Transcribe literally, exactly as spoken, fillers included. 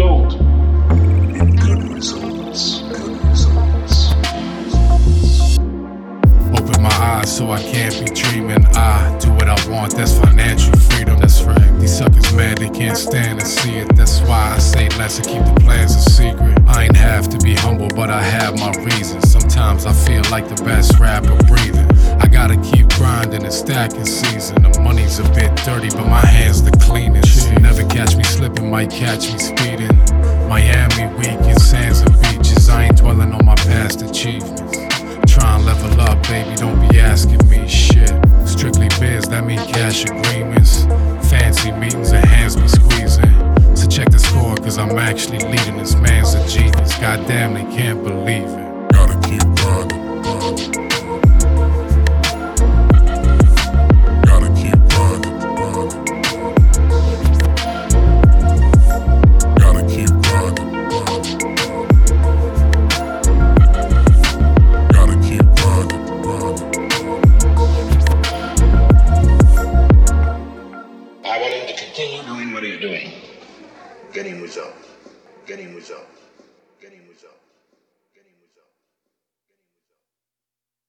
result. Good results. Good results. Open my eyes so I can't be dreaming. I do what I want, that's financial freedom. That's right. These suckers mad, they can't stand to see it. That's why I say less and keep the plans a secret. I ain't have to be humble, but I have my reasons. Sometimes I feel like the best rapper breathing. I gotta keep grinding and stacking season. The money's a bit dirty, but my hands the cleanest. You never catch me slipping, might catch me speeding. Miami weekend, sands and beaches. I ain't dwelling on my past achievements. Try and level up, baby, don't be asking me shit. Strictly biz, that mean cash agreements. Fancy meetings and hands be squeezing. So check the score, cause I'm actually leading. This man's a genius, goddamn, they can't believe it. Gotta keep grinding, grinding. Gotta keep grinding, grinding. Gotta keep grinding, grinding. Gotta keep grinding, grinding. I want him to continue doing what he's doing. Getting results. Getting results.